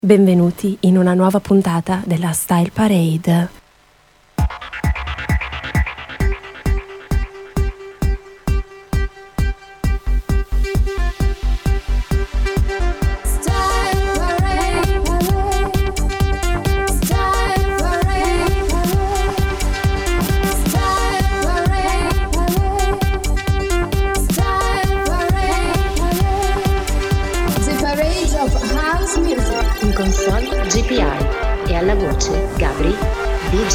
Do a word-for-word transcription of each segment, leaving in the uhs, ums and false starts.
Benvenuti in una nuova puntata della Style Parade. In console G P I e alla voce Gabri D J.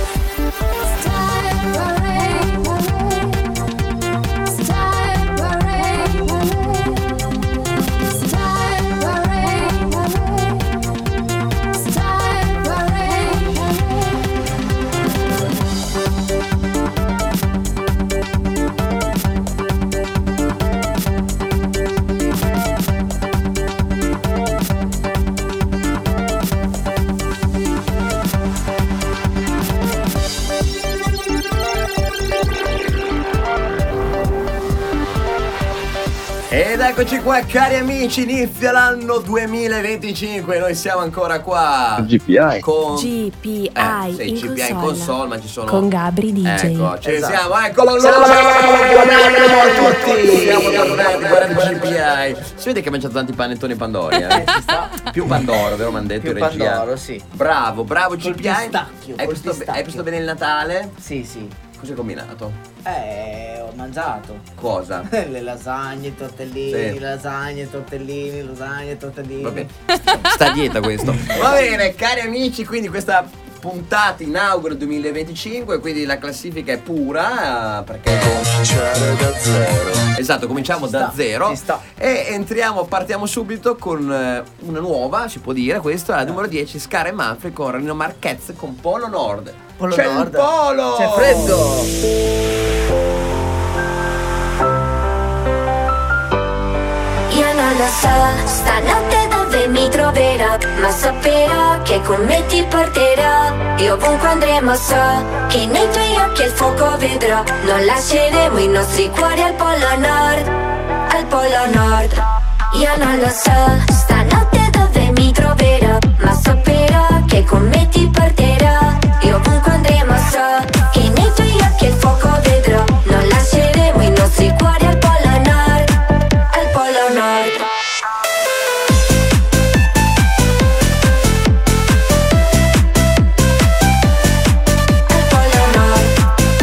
Ed eccoci qua, cari amici, inizia l'anno duemilaventicinque, noi siamo ancora qua G P I con G P I, eh, sì, in, G P I console, in console, ma ci sono con Gabri D J. Ecco, ci Esatto. siamo, eccolo lui! Buon anno a tutti! Siamo tornati, guardate G P I. Si vede che ha mangiato tanti panettoni Pandori, eh? Eh, ci sta. Più Pandoro, vero? Mi hanno detto Più in regia. Pandoro, sì. Bravo, bravo G Col P I. pistacchio, Hai col visto, pistacchio. hai visto bene il Natale? Sì, sì. Cosa hai combinato? Eh, ho mangiato. Cosa? Le lasagne, i tortellini, Sì. lasagne, tortellini, lasagne, tortellini. Va bene. Sta a dieta questo. Va bene, cari amici, quindi questa puntata inaugura duemilaventicinque, quindi la classifica è pura, eh, perché cominciare da zero. esatto, cominciamo Ci da sta, zero ci sta. e entriamo, partiamo subito con eh, una nuova, si può dire, questa è la numero dieci, Scar e Manfred con Rino Marquez con Polo Nord. Polo C'è Nord. il polo! C'è freddo! Io non lo so, stanotte dove mi troverò, ma saprò che con me ti porterò. E ovunque andremo so che nei tuoi occhi il fuoco vedrò. Non lasceremo i nostri cuori al polo nord, al polo nord. Io non lo so, stanotte dove mi troverò, ma saprò che con me ti porterò. E ovunque andremo so che nei tuoi occhi il fuoco vedrò. Non lasceremo i nostri cuori al polo nord, al polo nord. Al polo nord.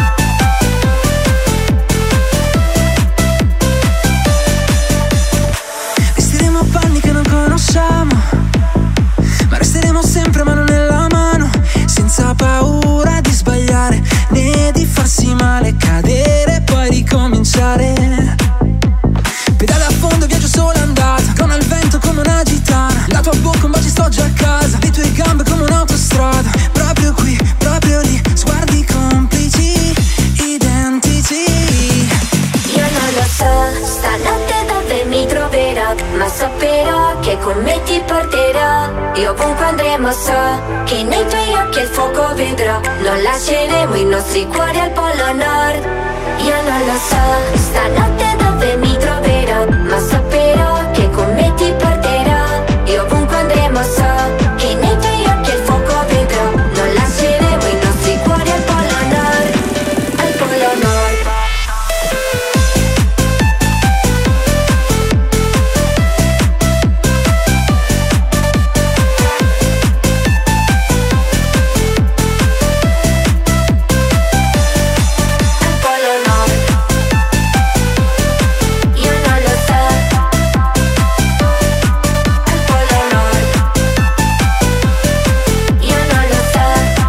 Resteremo panni che non conosciamo, ma resteremo sempre mano nella mano, senza paura di sbagliare né di farsi male, cadere e poi ricominciare. Pedale a fondo, viaggio solo andata, crona il vento come una gitana. La tua bocca un bacio, sto già a casa, le tue gambe come un'autostrada. Proprio qui, proprio lì, sguardi complici, identici. Io non lo so, stanotte dove mi troverò, ma saprò che con me ti porterò. E ovunque andremo so che nei tuoi occhi il fuoco vedrò. Non lasceremo i nostri cuori al polo nord. Io non lo so, stanotte dove mi troverò, ma saprò che con me ti porterò. E ovunque andremo so che nei tuoi occhi il fuoco vedrò. Non lasceremo i nostri cuori al polo nord, al polo nord. Al polo nord. Io non lo so. Al polo nord. Io non lo so.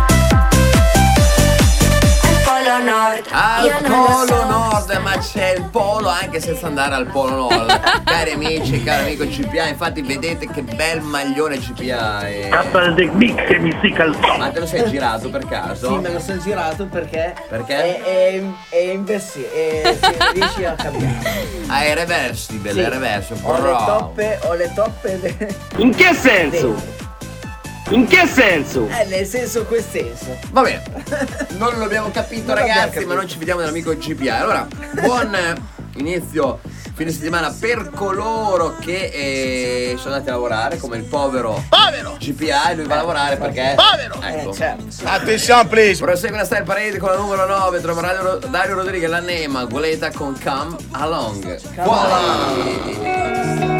Al polo nord. Al Io non lo polo so. nord, ma c'è il polo anche senza andare al polo nord. Cari amici, caro amico G P I, infatti vedete che bel maglione G P I. Capel de mix e mystical. Ma te lo sei girato per caso? Sì, me lo sono girato perché Perché? È, è, è in versione, e si riesci a cambiare. Ah, è reversibile, Sì. è reversibile. Ho le Bravo. toppe, ho le toppe de- In che senso? dentro. In che senso? Eh, nel senso quel senso. Va bene, non l'abbiamo capito Non l'abbiamo ragazzi, capito. ma noi ci vediamo dall'amico G P I. Allora, buon eh, inizio fine settimana per coloro che eh, sono andati a lavorare, come il povero Povero! G P I, lui va a lavorare perché Povero! ecco. Eh, certo. Attenzione, please! Prosegue la Style Parade con la numero nove, troviamo Dario, Dario Rodriguez, la Nema, Goleta con Come Along. Quali?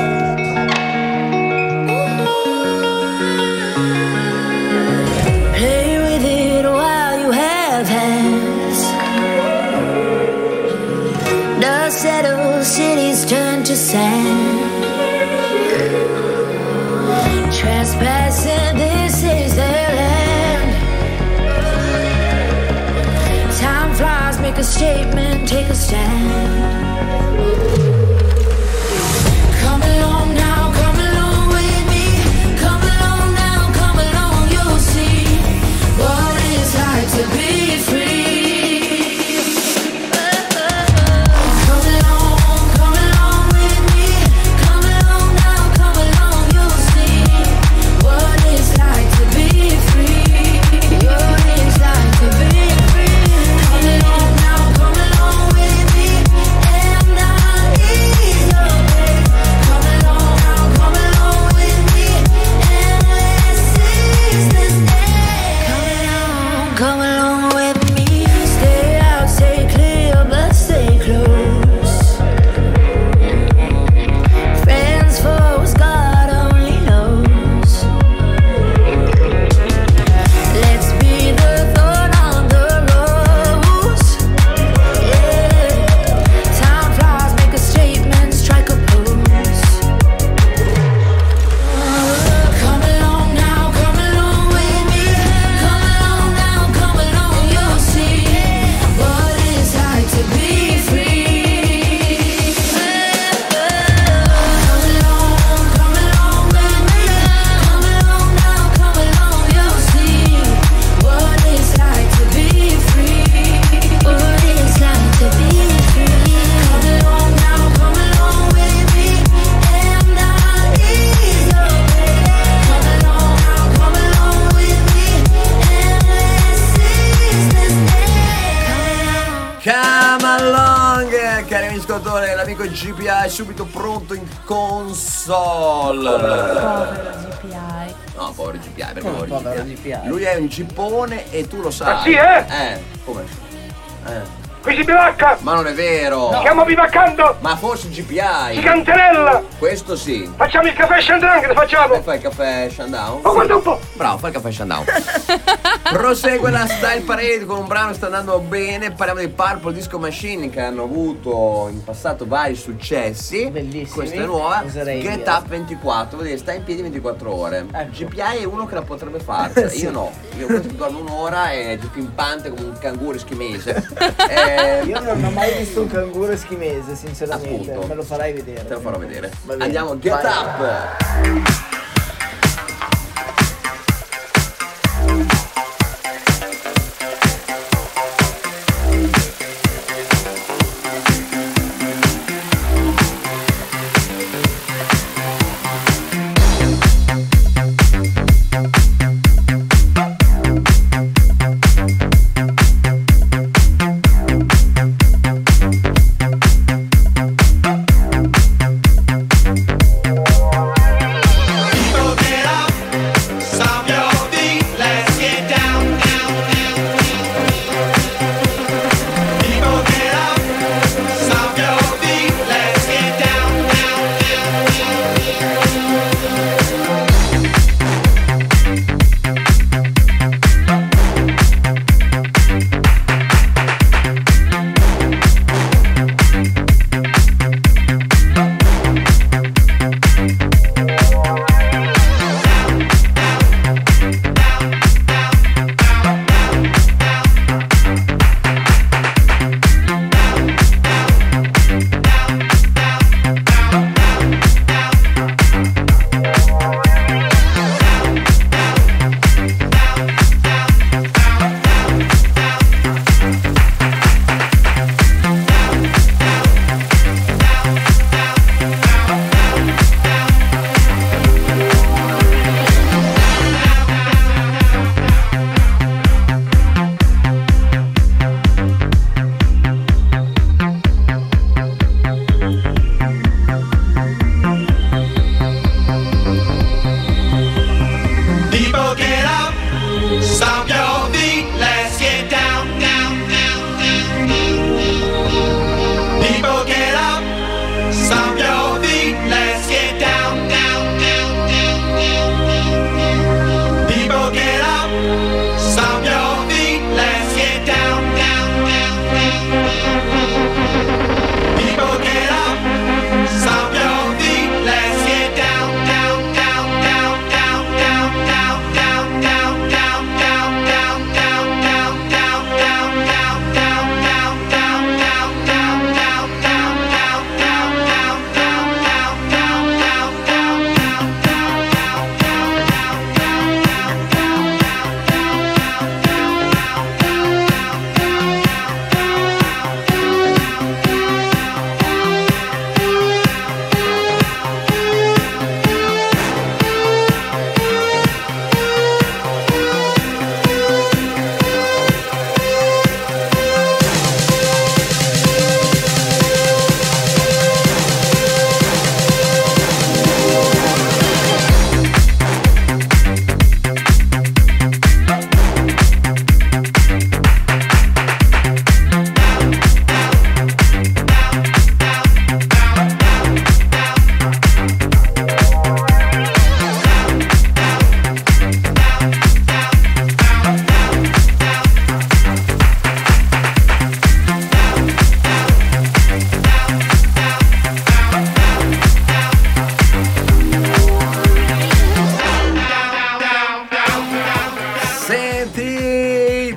Play with it while you have hands. Dust settles, cities turn to sand. Trespassing, this is their land. Time flies, make a statement, take a stand. Come along now, come along with me. Come along now, come along, you'll see what it's like to be free. Come along, come along with me. Come along now, come along, you'll see what it's like to be free. What it's like to be free. Come along now, come along with me, and I'll ease your pain. Come along now, come along with me, and let's seize this day. Come along, come along with me. Stay out, stay clear, but stay close. Friends, foes, God only knows. Let's be the thorn on the rose. Yeah. Time flies, make a statement, strike a pose. Come along now, come along with me. Come along now, come along, you'll see what it's like to be free. Come along, come along with me. Come along now, come along, you'll see what it's like to be free. What it's like to be free. Come along now, come along with me, and I'll ease your pain. Come along now, come along with me, and let's seize this day. Come along, cari amici ascoltatori, l'amico G P I è subito pronto in console. Povero G P I. No, povero G P I, perché Come povero povero G P I? G P I? Lui è un gippone e tu lo sai. Ah, sì, eh? Eh, come? Eh. Qui si bivacca! Ma non è vero. Stiamo bivaccando! Ma forse G P Si I. canterella! Questo sì. Facciamo il caffè Chandran, che ne E facciamo? fai il caffè Shandown? Oh, guarda un po'! Bravo, fai il caffè Shandown. Prosegue la Style Parade con un brano che sta andando bene. Parliamo dei Purple Disco Machine, che hanno avuto in passato vari successi. Bellissimi. Questa è nuova. Oserei Get dire. Up ventiquattro, vuol dire sta in piedi ventiquattro ore. Ecco. G P I è uno che la potrebbe fare. Sì. Io no. Io questo dormo un'ora e è più pimpante come un canguro eschimese. eh, Io non ho mai visto un canguro eschimese, sinceramente. Appunto. Me lo farai vedere. Te lo farò vedere. Va bene. Andiamo, Get Vai. Up. Come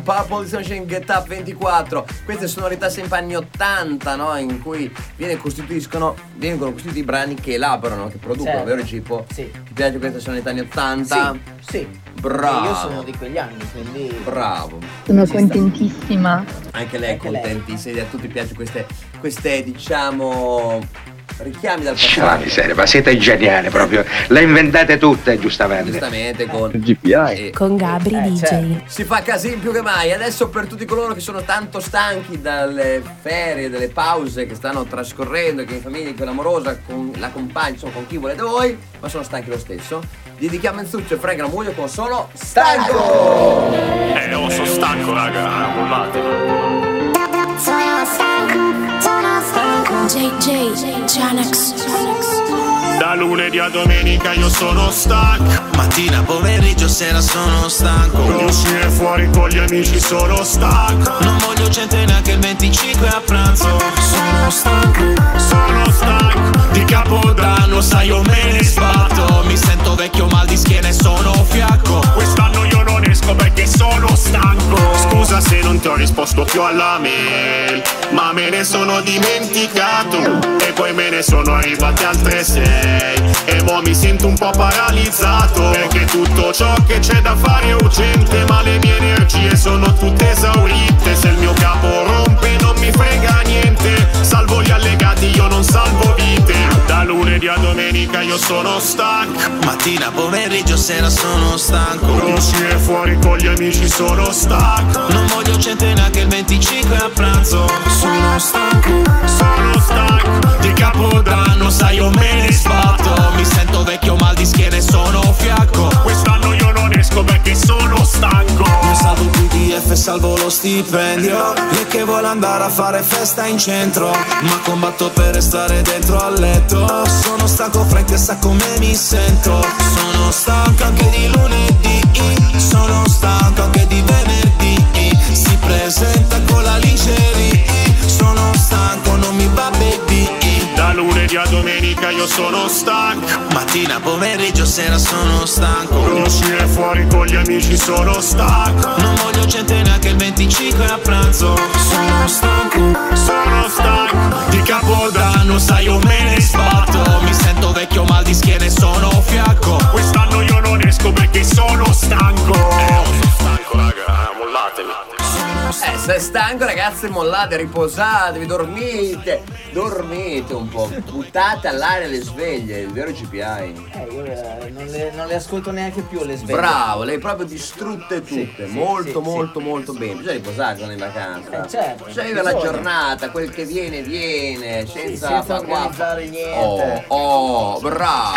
Purple Disco Machine, Get Up ventiquattro. Queste sonorità sempre anni ottanta, no? In cui viene costituiscono, vengono costituiti i brani che elaborano, che producono, certo. Vero Gippo? Sì. Ti piace queste sonorità anni ottanta? Sì, sì. Bravo. E io sono di quegli anni, quindi... Bravo. Sono Ci sta. contentissima. Anche lei è Anche lei. contentissima. A tutti piace queste, queste diciamo, richiami dal La passato. miseria, ma siete geniali proprio. Le inventate tutte, giustamente. Giustamente con G P I. e- Con Gabri Eh, D J. certo. si fa casino più che mai. Adesso per tutti coloro che sono tanto stanchi dalle ferie, dalle pause che stanno trascorrendo, che in famiglia, con l'amorosa, con la compagna, insomma con chi volete voi, ma sono stanchi lo stesso, dedichiamo Enzuccio e Frank la moglie con Sono Stanco. Eh, oh, sono stanco, raga, mollate. J J Janex. Da lunedì a domenica io sono stanco. Mattina, pomeriggio, sera sono stanco. Voglio uscire fuori con gli amici, sono stanco. Non voglio gente neanche il venticinque a pranzo. Sono stanco. Sono stanco. Di Capodanno, sai, io me ne sbatto. Mi sento vecchio, mal di schiena e sono fiacco. Quest'anno io non esco perché sono stanco. Scusa se non ti ho risposto più alla mail, ma me ne sono dimenticato. E poi me ne sono arrivate altre sei. E mo mi sento un po' paralizzato, perché tutto ciò che c'è da fare è urgente, ma le mie energie sono tutte esaurite. Se il mio capo rompe non mi frega niente, salvo gli allegati, io non salvo vite. Da lunedì a domenica io sono stanco. Mattina, pomeriggio, sera sono stanco. Voglio uscire fuori con gli amici, sono stanco. Non voglio gente neanche il venticinque a pranzo. Sono stanco. Sono stanco. Di Capodanno, sai, io me ne sbatto. Mi sento vecchio, mal di schiena e sono fiacco. Quest'anno io non esco perché sono stanco. Io salvo il P D F e salvo lo stipendio. E che vuole andare a fare festa in centro, ma combatto per restare dentro al letto. Sono stanco, Frank, e sa come mi sento. Sono stanco anche di lunedì. Sono stanco anche di venerdì. Si presenta con la lingerie. Sono stanco, non mi va baby. Da lunedì a domenica io sono stanco. Mattina, pomeriggio, sera sono stanco. Voglio uscire fuori con gli amici, sono stanco. Non voglio gente neanche il venticinque a pranzo. Sono stanco. Sono stanco. Di Capodanno, sai, io me ne sbatto. Mi sento vecchio, mal di schiena e sono fiacco. Quest'anno io non esco perché sono stanco. Eh, oh, sono stanco, raga, mollatemi. Eh, se stanco ragazzi, mollate, riposatevi, dormite, dormite un po', buttate all'aria le sveglie, il vero G P I. Eh, io eh, non, le, non le ascolto neanche più le sveglie. Bravo, le hai proprio distrutte tutte, sì, molto sì, molto sì. molto bene. Bisogna riposare quando in vacanza. Eh, certo, Bisogna vivere la bisogna. giornata, quel che viene viene, senza, senza fa qua. organizzare niente. Oh, oh, bravo,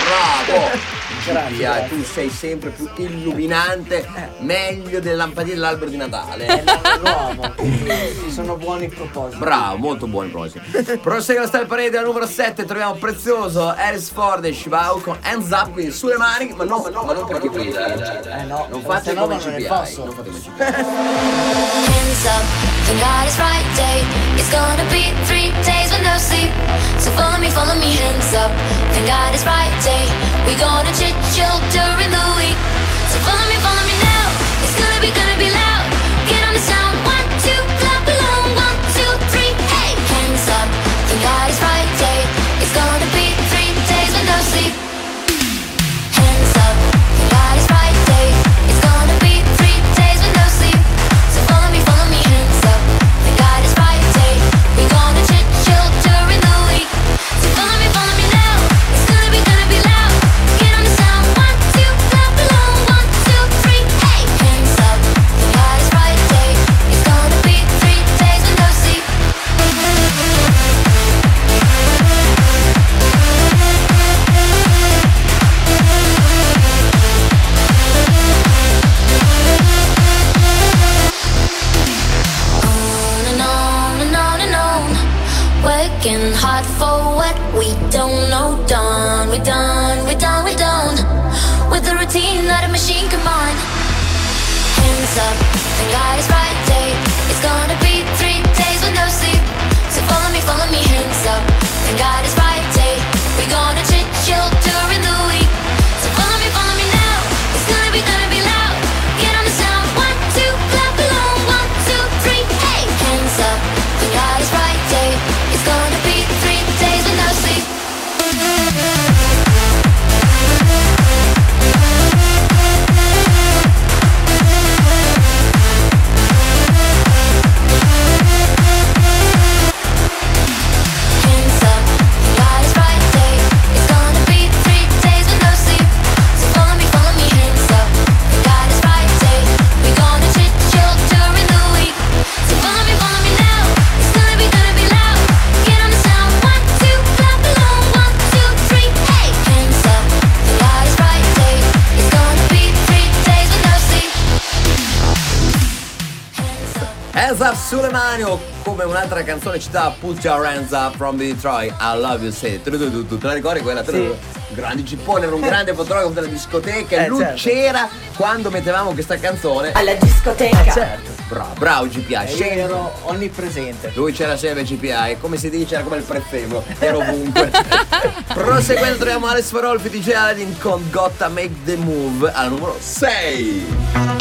bravo. Grazie, G P I, grazie. tu sei sempre più illuminante, meglio delle lampadine dell'albero di Natale. È l'anno nuovo, quindi ci sono buoni propositi. Bravo, molto buoni propositi. Prosegue la Style Parade al numero sette, troviamo prezioso Harris Ford e Shibao con Hands Up, quindi sulle mani, ma no, ma no, ma non perché presa. Eh no, Non questa fate no, come ma G non P ne I, posso. non fate come G P I. Hands up, thank God it's Friday. It's gonna be three days with no sleep. So follow me, follow me, hands up. Thank God it's Friday. We gonna chit chill during the week. So follow me, follow me now. It's gonna be, gonna be loud. Get on the sound. One, two, clap along. One, two, three, hey. Hands up, thank God it's Friday. It's gonna be three days with no sleep. Hands up, thank God it's Friday. It's gonna be three days with no sleep. So follow me, follow me, hands up. Thank God it's Friday. We gonna chit chill during the week. So follow me, follow me now. It's gonna be, gonna be loud. Get on the sound. One, two, clap along. One, two, three, hey. Hands up, thank God it's Friday. It's gonna be three days with no sleep. On and on and on and on. Working hard for what we don't know. Done, we done, we done, we done. With the routine that a machine combine. Hands up, thank God it's Friday. It's gonna be three days with no sleep. So follow me, follow me, hands up. Thank God it's Friday. We gonna chit chill during the week. So follow me, follow me now. It's gonna be, gonna be loud. Get on the sound. One, two, clap along. Hands Up sulle mani, o come un'altra canzone citava Put Your Hands Up from Detroit, I Love You Say. Tu, tu, tu, tu te la ricordi quella? Sì. Grandi Gippone, era un grande fotografo della discoteca e Eh, lui certo. c'era quando mettevamo questa canzone. Alla discoteca. Eh, certo. Bravo, bravo G P I. E io Scendi. ero onnipresente. Lui c'era sempre G P I, come si dice, era come il prefemo, era ovunque. Proseguendo troviamo Alex Farolfi di D J Aladdin con Gotta Make the Move al numero sei.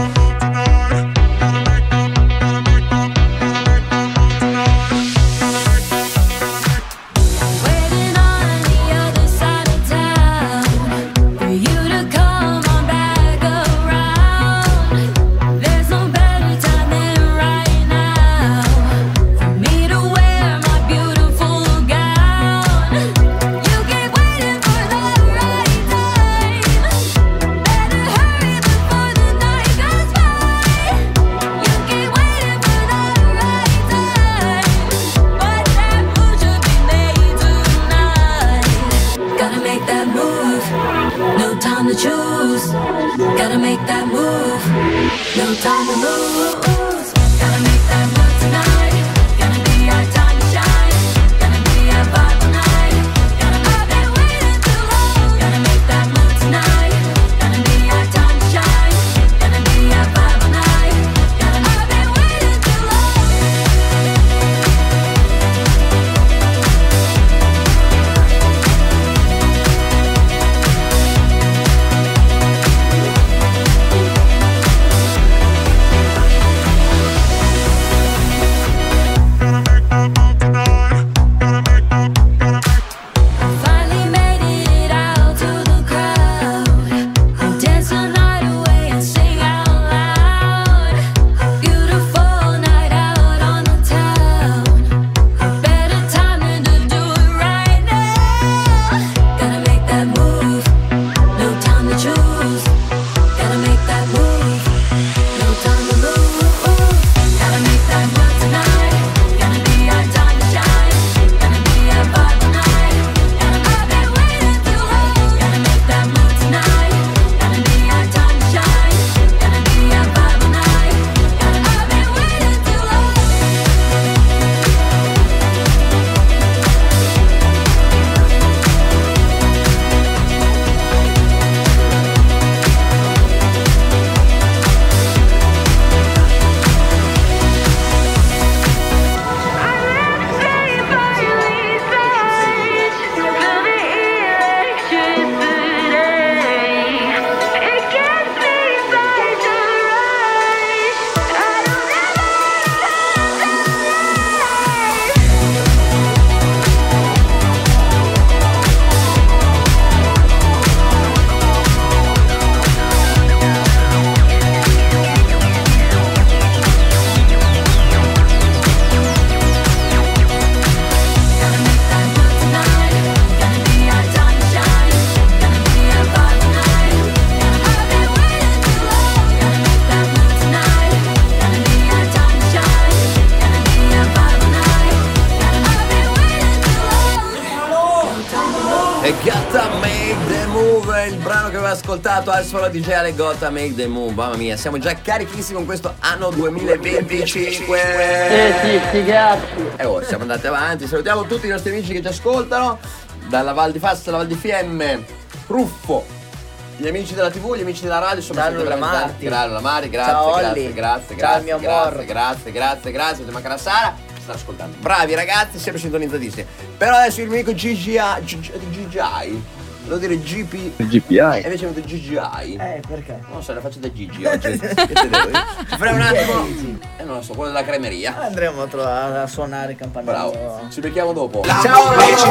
Gotta Make the Move, il brano che aveva ascoltato al solo D J Ale, Gotta Make the Move. Mamma mia, siamo già carichissimi con questo anno duemilaventicinque. Eh sì, sti cazzi. E ora siamo andati avanti, salutiamo tutti i nostri amici che ci ascoltano dalla Val di Fassa, dalla Val di Fiemme, Ruffo, gli amici della tivù, gli amici della radio, sono Ciao, stati veramente Marti. tanti. Grazie, la Mari, grazie, Ciao, grazie, Olli. grazie, Ciao, grazie, mio grazie, amor. grazie, grazie, grazie, ti manca la Sara, ci sta ascoltando. Bravi ragazzi, sempre sintonizzatissimi. Però adesso il mio amico G G I, G G I, devo dire G P, G P I. e invece mi G G I. Eh, perché? Non so, la faccio da Gigi oggi. Che te devo dire? Ci faremo un attimo. E non lo so, quello della cremeria. Andremo a, trovare, a suonare il campanello. Bravo. Ci becchiamo dopo. Ciao,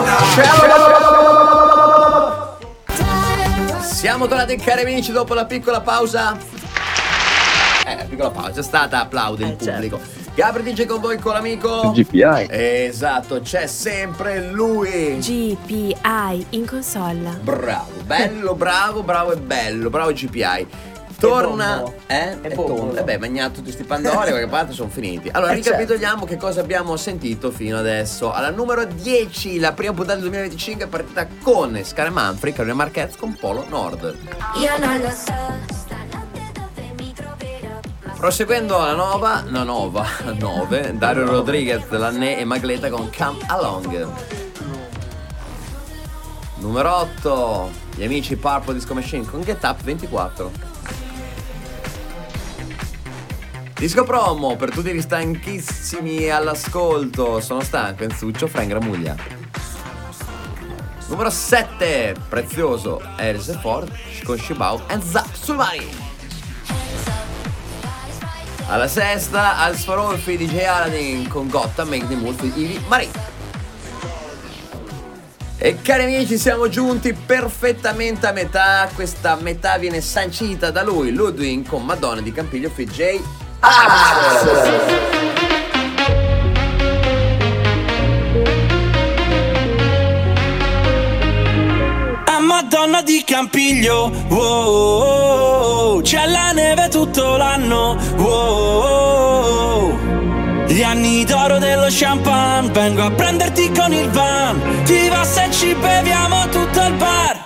Siamo tornati cari amici dopo la piccola pausa. Eh, la piccola pausa è stata, applaude il Eh, certo. pubblico. Gabri D J con voi con l'amico G P I. Esatto, c'è sempre lui. G P I in console. Bravo, bello, bravo, bravo e bello, bravo G P I. Torna, bombo. eh? E E bombo. torna. E beh, mangiato tutti sti pandori, perché a parte sono finiti. Allora, Eh, ricapitoliamo che cosa abbiamo sentito fino adesso. Alla numero dieci, la prima puntata del duemilaventicinque è partita con Scar Manfred, Carolina Marquez con Polo Nord. Io non lo so, stanotte dove mi troverò. Proseguendo alla nova, no nova, nove, Dario Rodriguez, Lanné e Magleta con Come Along. Numero otto, gli amici Purple Disco Machine con Get Up ventiquattro. Disco promo per tutti gli stanchissimi all'ascolto. Sono stanco, Enzuccio, Frank Gramuglia. Numero sette, prezioso, Harrison Ford con Shibao and Zap Sulmani. Alla sesta, Al Sfarolfi di D J Aladdin con Gotta Make the Move with Ivi Marie. E cari amici, siamo giunti perfettamente a metà. Questa metà viene sancita da lui, Ludwig con Madonna di Campiglio Fit J Axe. Madonna di Campiglio, wow, c'è la neve tutto l'anno, wow, gli anni d'oro dello champagne, vengo a prenderti con il van, ti va se ci beviamo tutto al bar.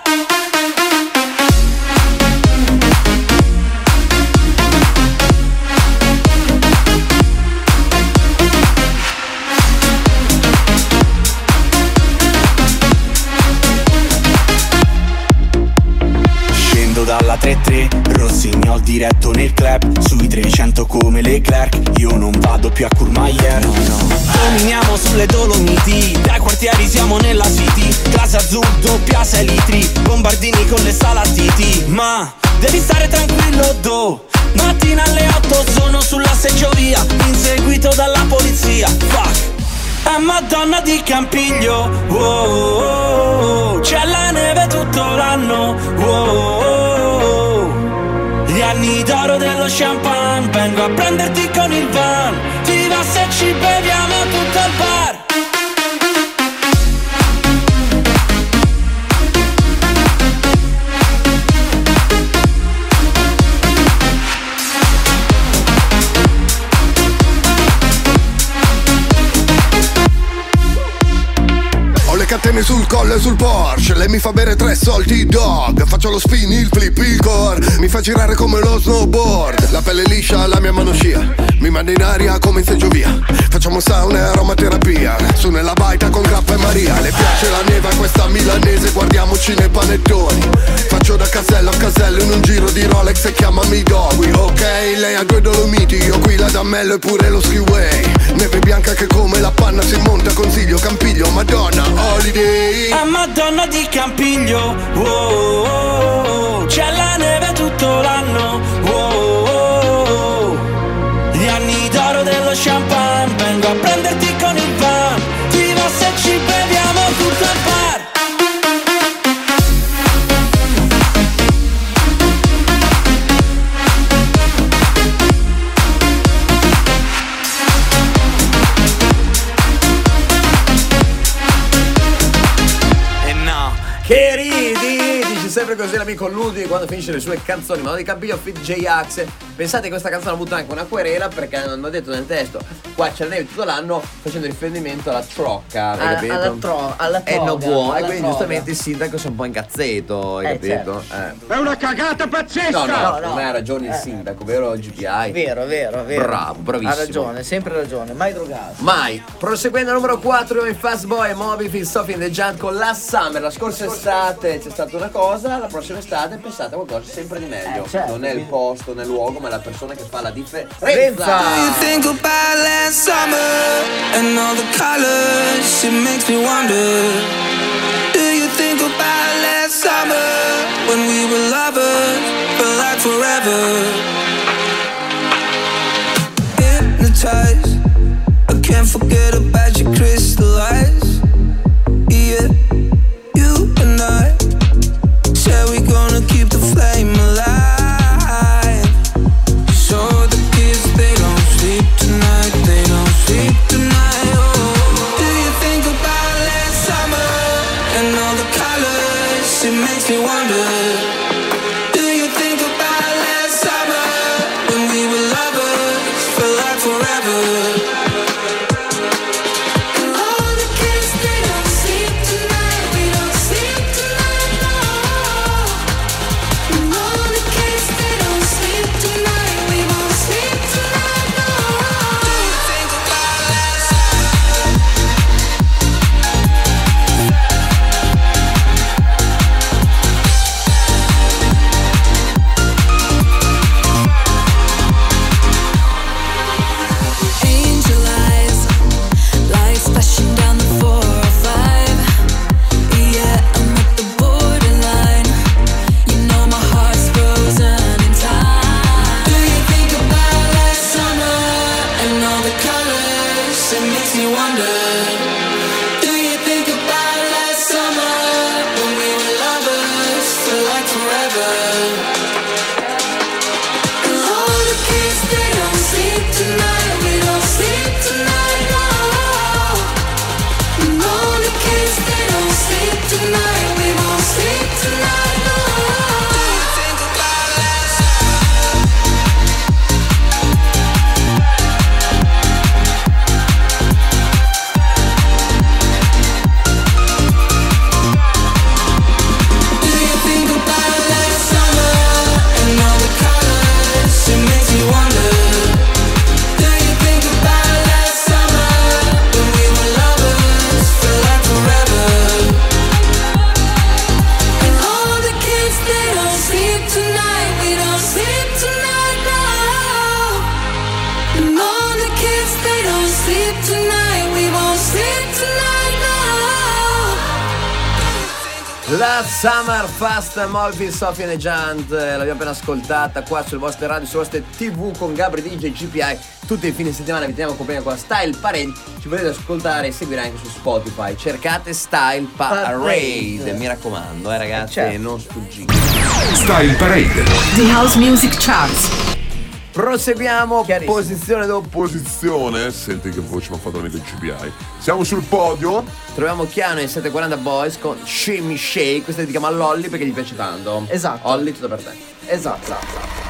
Dalla tre tre, Rossignol diretto nel club, sui trecento come Leclerc, io non vado più a Courmayeur, no, no. Dominiamo sulle Dolomiti, dai quartieri siamo nella city, Casa Azul doppia sei litri, bombardini con le salatiti, ma devi stare tranquillo do, mattina alle otto sono sulla seggiovia, inseguito dalla polizia, fuck. È Madonna di Campiglio, wow, c'è la neve tutto l'anno, wow, gli anni d'oro dello champagne, vengo a prenderti con il van, ti va se ci beviamo tutto al bar. Catene sul collo e sul Porsche, lei mi fa bere tre soldi dog, faccio lo spin, il flip, il core, mi fa girare come lo snowboard, la pelle liscia, la mia mano scia, mi manda in aria come in seggiovia, facciamo sauna e aromaterapia, su nella baita con Grappa e Maria, le piace la neve a questa milanese, guardiamoci nei panettoni, faccio da casello a casello in un giro di Rolex e chiamami Doggy, ok, lei ha due Dolomiti, io qui la Dammello e pure lo skiway, neve bianca che come la panna si monta, consiglio Campiglio, Madonna, oh. A Madonna di Campiglio, wow, c'è la neve tutto l'anno, wow, gli anni d'oro dello champagne, vengo a prenderti con il van, ti va se ci beviamo tutto al bar. Che ridi, dice sempre così l'amico Ludi quando finisce le sue canzoni. Ma di Campiglio Fit J Axe. Pensate che questa canzone ha avuto anche una querela perché hanno detto nel testo qua c'è la neve tutto l'anno, facendo riferimento alla trocca, hai alla, capito? Alla tro, alla e no buono, e quindi troga. Giustamente il sindaco si è un po' incazzeto, hai eh, capito? Certo. Eh. È una cagata pazzesca! No, no, no, non no. ha ragione il Eh. sindaco, vero G P I? Vero, vero, vero. Bravo, bravissimo. Ha ragione, sempre ragione, mai drogato. Mai. Proseguendo al numero quattro, i Fast Boy e Moby Phil Sophie in the Giant con la Summer. La scorsa estate c'è stata una cosa, la prossima estate pensate a qualcosa sempre di meglio. Eh, certo. Non è il posto né il luogo, ma è la persona che fa la differenza. Think about last summer and all the colors, it makes me wonder. Do you think about last summer when we were lovers for like forever? Hypnotized, I can't forget about your crystal eyes. Yeah, you and I said we're gonna keep the flame alive. So the kids, they don't sleep tonight, they don't sleep tonight. Oh, do you think about last summer and all the colors? It makes me wonder. Do you think about last summer when we were lovers for like forever? And all the kids La Summer Fast Molfi, Sofia Neggiant, l'abbiamo appena ascoltata qua sulle vostre radio, sulle vostre tv con Gabri D J G P I. Tutti i fine settimana vi teniamo compagnia con la Style Parade. Ci potete ascoltare e seguire anche su Spotify. Cercate Style Parade, mi raccomando, eh ragazzi, certo. Non sfuggite. Style Parade, The House Music Charts. Proseguiamo, posizione dopo posizione. Senti che voce mi ha fatto l'amico G P I. Siamo sul podio. Troviamo Chiano e settecentoquaranta Boys con Shimmy Shake. Questa si chiama Lolly perché gli piace tanto. Esatto. Olly, tutto per te. Esatto, esatto.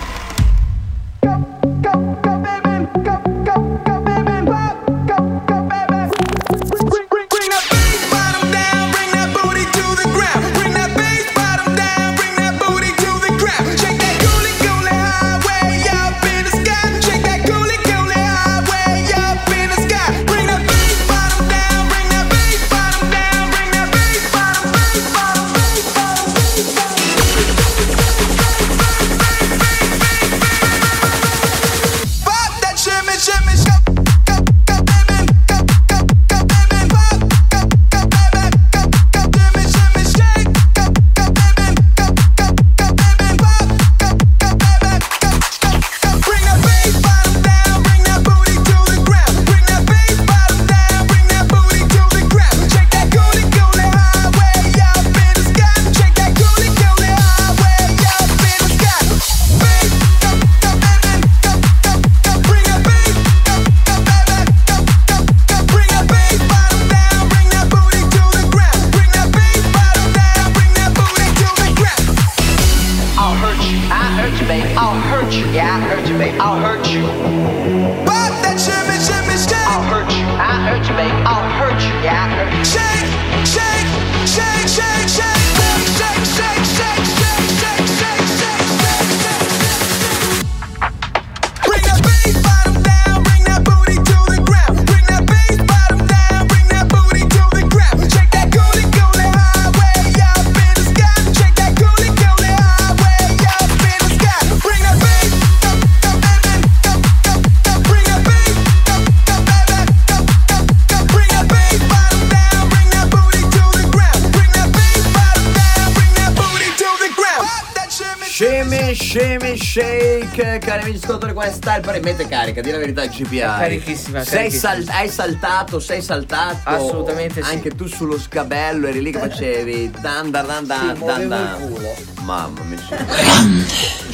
Shake, cari amici ascoltatori, qua è Style Parade. Mette carica, di la verità G P I. Carichissima, sei carichissima. Sal- Hai saltato, sei saltato. Assolutamente sì. Anche tu sullo scabello eri lì che facevi dan dan dan dan sì, dan dan. il culo. Mamma mia. Grande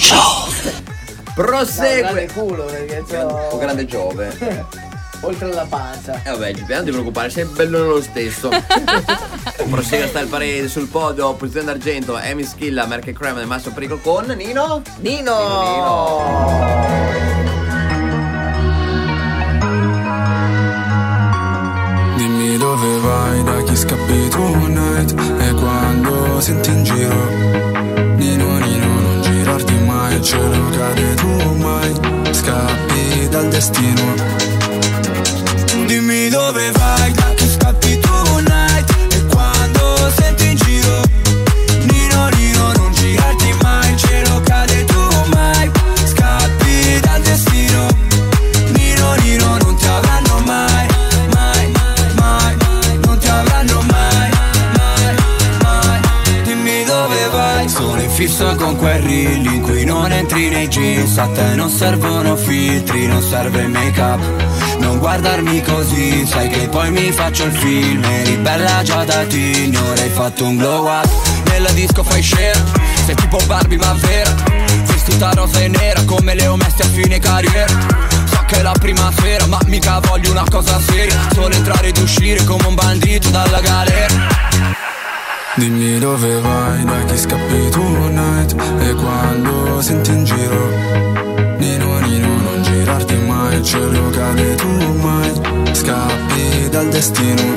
Giove. Prosegue. No, grande culo perché c'ho... O grande Giove. Oltre alla pancia. Eh vabbè, G P I, non ti preoccupare, sei bello lo stesso. Prosegue Style Parade sul podio, posizione d'argento, Amy Schilla, Merkel Creme e Massimo Pericolo con Nino. Nino. Nino, Nino. Dimmi dove vai, da chi scappi tonight. E quando senti in giro Nino, Nino, non girarti mai. Il cielo cade, tu mai scappi dal destino. Dimmi dove vai, da chi scappi tonight. E quando senti in giro Nino, Nino, non girarti mai. Il cielo cade, tu mai scappi dal destino. Nino, Nino, non ti avranno mai, mai, mai, non ti avranno mai, mai, mai. Dimmi dove vai. Sono in fissa con quel reel in cui non entri nei jeans. A te non servono filtri, non serve il make up. Non guardarmi così, sai che poi mi faccio il film. Eri bella già da teen, ora hai fatto un glow up. Nella disco fai share, sei tipo Barbie ma vera. Vestita rosa e nera come le ho messe a fine carriera. So che è la prima sera ma mica voglio una cosa seria. Solo entrare ed uscire come un bandito dalla galera. Dimmi dove vai, da chi scappi tonight. E quando senti in giro Nino, Nino, non girarti mai. Il cielo cade, tu mai scappi dal destino.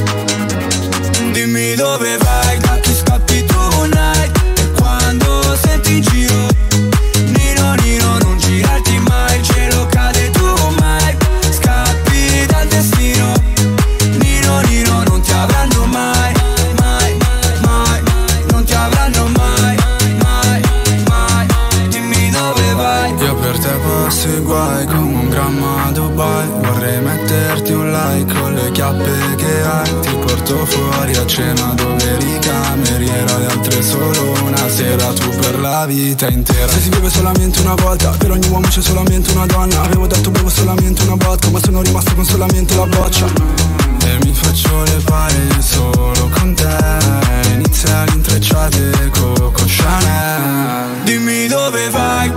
Dimmi dove vai, da chi scappi tonight. E quando senti in giro Nino, Nino, non girarti mai. Il cielo cade, tu mai scappi dal destino. Nino, Nino, non ti avranno mai, mai, mai, non ti avranno mai, mai, mai. Dimmi dove vai. Io per te addosso i guai come un grammo a Dubai. Vorrei metterti un like con le chiappe che hai. Ti porto fuori a cena dove eri cameriera, le altre solo una sera, tu per la vita intera. Se si vive solamente una volta, per ogni uomo c'è solamente una donna. Avevo detto bevo solamente una vodka, ma sono rimasto con solamente la boccia. E mi faccio le pari solo con te. Iniziali intrecciate Coco Chanel. Dimmi dove vai.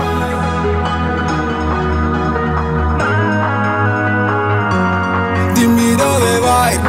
Dimmi dove vai.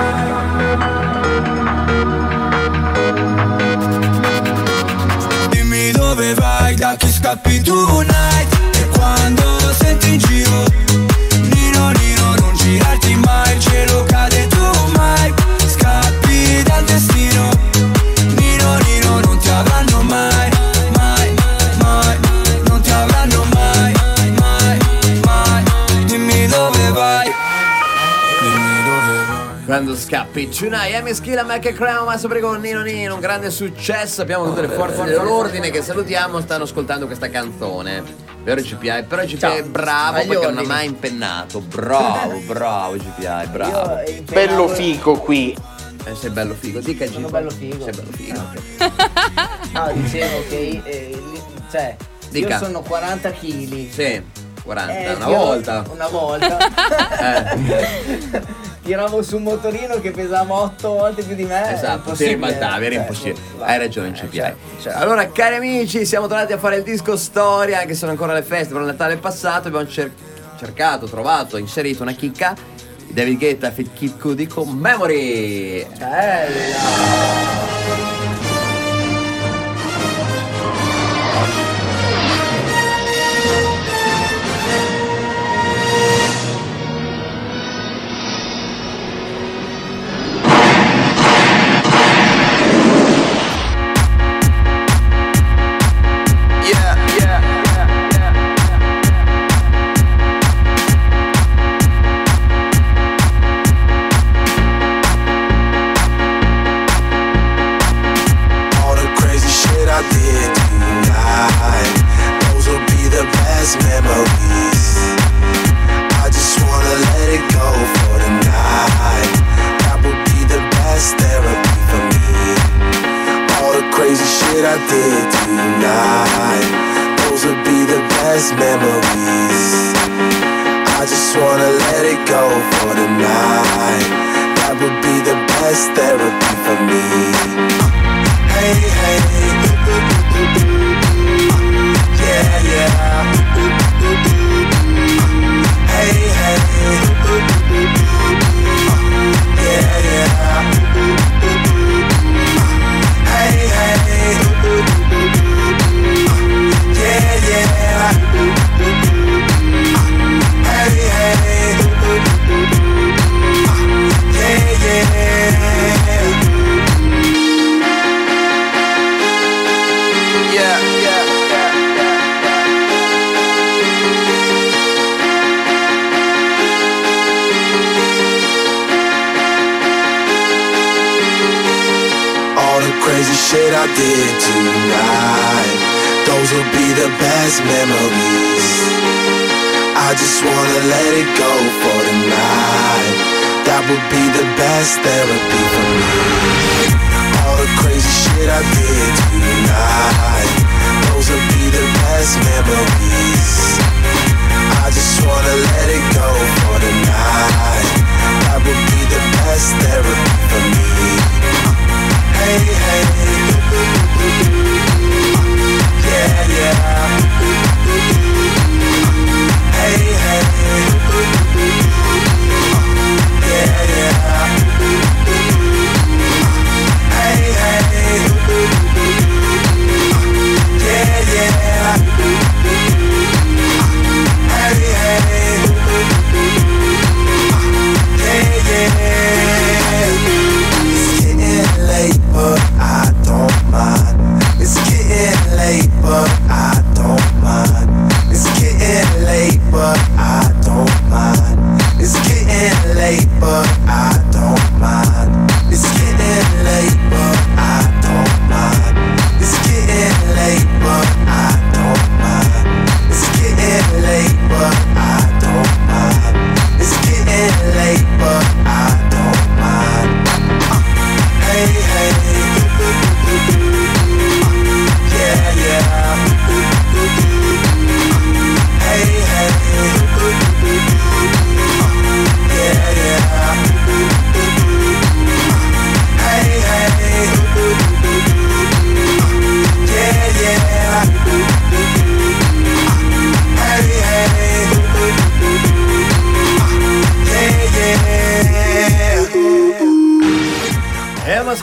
Dimmi dove vai, da chi scappi tonight. E quando senti in giro Nino Nino, non girarti mai, il cielo cade tu mai. Scappi dal destino Nino Nino, non ti avranno mai, mai, mai, non ti avranno mai, mai, mai. Dimmi dove vai. Dimmi dove vai. Quando scappi tonight, M. Schilla, Mac Crown, ma sempre con Nino Nino, un grande successo. Abbiamo tutte le forze dell'ordine che salutiamo, stanno ascoltando questa canzone. Vero G P I? Però G P I è bravo Agli perché non ha ordini. mai impennato. Bravo, bravo G P I, bravo. Io impegnavo- Bello fico qui. Eh, sei bello figo, dica G. Sono bello figo. Sei bello figo. No, dicevo che eh, li- cioè Dica. io sono quaranta chili. Sì, quaranta, Eh, una tiro- volta. Una volta. Eh. Tiravo su un motorino che pesava otto volte più di me. Esatto, è ti impossibile. ribaltavi, era Cioè, impossibile. va. Hai ragione G P I. Cioè, cioè. Allora, cari amici, siamo tornati a fare il disco storia, anche se sono ancora le feste, però il Natale è passato. Abbiamo cer- cercato, trovato, inserito una chicca di David Guetta Fit Kid Cudi con Memory. Bella. All the crazy shit I did tonight, those will be the best memories. I just wanna let it go for the night. That would be the best therapy for me. All the crazy shit I did tonight, those will be the best memories. I just wanna let it go for the night. That would be the best therapy for me. Hey, hey, yeah, yeah. Hey, hey, yeah, yeah. Hey, hey, yeah, yeah. Hey, hey, yeah, yeah. Yeah, yeah, yeah, yeah. All the crazy shit I did tonight, those will be the best memories. I just wanna let it go for the night. That would be the best therapy for me. All the crazy shit I did tonight, those will be the best memories. I just wanna let it go for the night. That would be the best therapy for me. Hey, hey, yeah, yeah. Hey, hey, yeah, yeah. Hey, hey, yeah, yeah.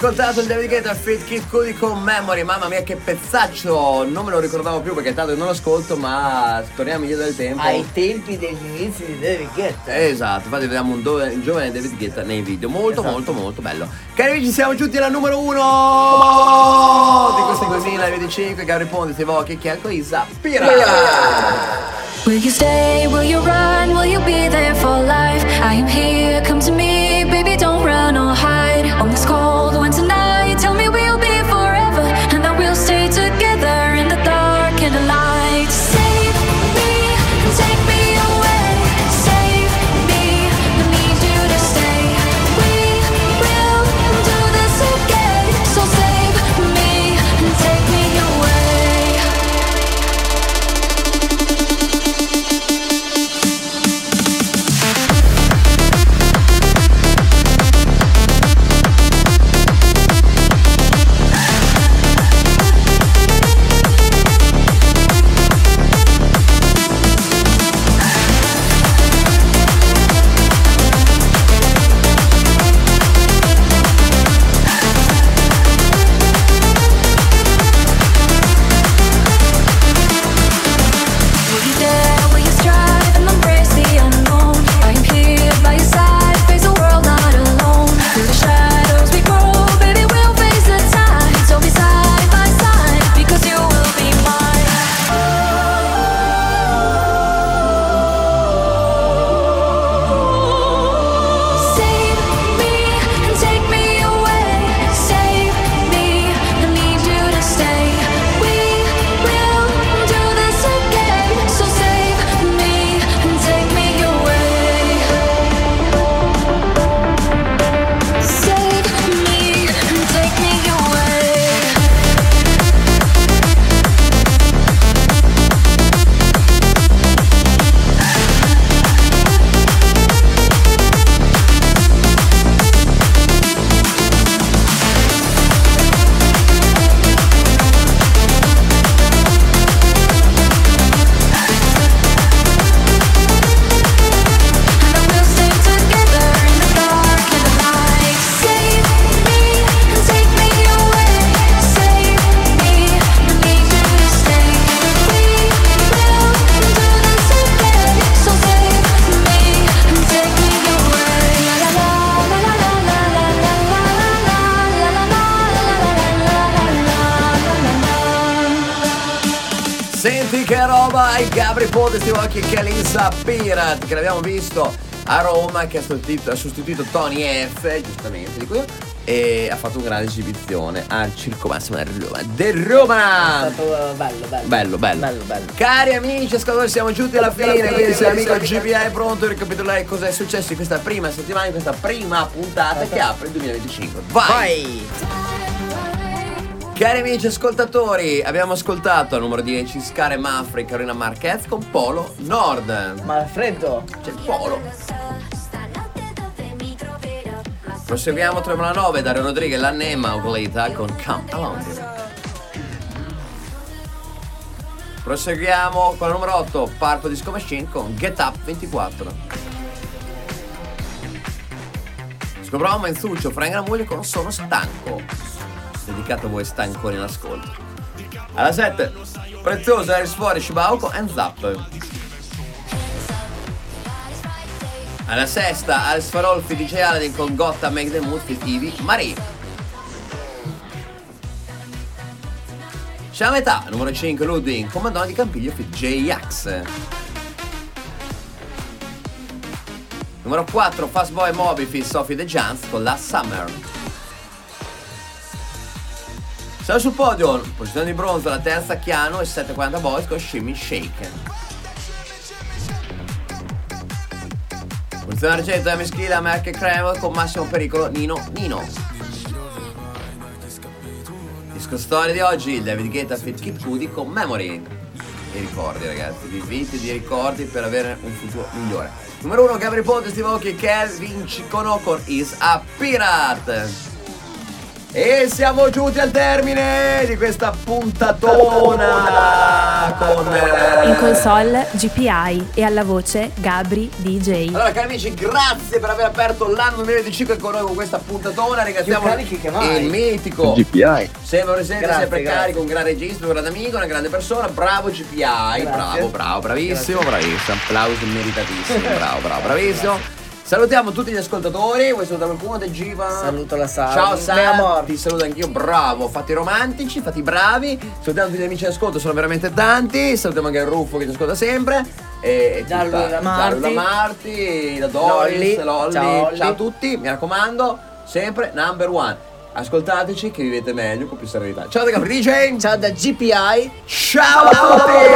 ascoltato il David Guetta Fit Kid Cudi con Memory. Mamma mia che pezzaccio, non me lo ricordavo più perché tanto non lo ascolto, ma torniamo indietro del tempo. Ai tempi degli inizi di David Guetta. Esatto, infatti vediamo un, dove, un giovane David Guetta nei video, molto esatto. molto molto bello. Cari amici, siamo giunti alla numero uno di questi duemilaventicinque. Gabri Ponte, Steve Aoki, Chianco Isa Pira. Will you stay, will you run, will you be there for life? I am here, come to me, baby don't run or hide. On this cold winter night, tell me we'll be forever, and that we'll stay together in the dark and the light. Save me, and take me away. Save me, I need you to stay. We will do this again. So save me, and take me away. Senti che roba, il Gabri Ponte, Steve Aoki e Kalisa Pirate, che l'abbiamo visto a Roma, che ha sostituito, ha sostituito Tony F, giustamente dico io, e ha fatto una grande esibizione al Circo Massimo di Roma. De Roma! È stato bello, bello. Bello, bello. Bello, bello. Cari amici, ascoltatori, siamo giunti alla fine, fine, quindi se alla l'amico fine. G P A è pronto a ricapitolare cosa è successo in questa prima settimana, in questa prima puntata che apre il duemilaventicinque. Vai! Vai! Cari amici ascoltatori, abbiamo ascoltato al numero dieci Scare Mafri, Carolina Marquez con Polo Nord. Ma è freddo? C'è il Polo. Proseguiamo, troviamo la nove, Dario Rodriguez, la Nema Oglita con Come Along. Proseguiamo con la numero otto, Purple Disco Machine con Get Up ventiquattro. Scopriamo Menzuccio, Frank Ramuglia con Sono Stanco, dedicato a voi stanconi in ascolto. Alla sette, Preziosa, Aris Fuori, Shibao con Hands Up. Alla sesta, Alex Farolfi, D J Aladdin con Gotta Make the Mood with Ivy Marie. C'è a metà, numero cinque, Ludwig con Madonna di Campiglio with J-Ax. Numero quattro, Fastboy Moby with Sophie The Jans con La Summer. Siamo sul podio, posizione di bronzo, la terza Chiano e settecentoquaranta Boys con Shimmy Shake. Posizione argento, Amy Schilla, Merck e Kreml con Massimo Pericolo, Nino Nino. Disco storia di oggi, il David Guetta Fit Kid Cudi con Memory. I ricordi ragazzi, vivete di ricordi per avere un futuro migliore. Numero uno, Gabri Ponte, Steve Aoki e Calvin Cicono con Is a Pirate. E siamo giunti al termine di questa puntatona con eh... in console G P I e alla voce Gabri D J. Allora cari amici, grazie per aver aperto l'anno duemilaventicinque con noi con questa puntatona. Ringraziamo il mitico G P I, sempre presente, Grazie, sempre grazie. carico, un gran registro, un grande amico, una grande persona. Bravo G P I, Grazie. bravo, bravo, bravissimo, bravissimo. Applauso meritatissimo, bravo, bravo, bravissimo. Salutiamo tutti gli ascoltatori. Vuoi salutare qualcuno del Giva? Saluto la Sara. Ciao Mea Sara, amor. ti saluto anch'io, bravo. Fate i romantici, fate i bravi. Salutiamo tutti gli amici di ascolto, sono veramente tanti. Salutiamo anche il Ruffo che ci ascolta sempre. E Gianlu tutta- da Marti. Gianlu da Marti, da Doris, Lolli. Lolli. Ciao, Olli. Ciao a tutti, mi raccomando, sempre number one. Ascoltateci che vivete meglio con più serenità. Ciao da Gabri D J. Ciao da G P I. Ciao a tutti.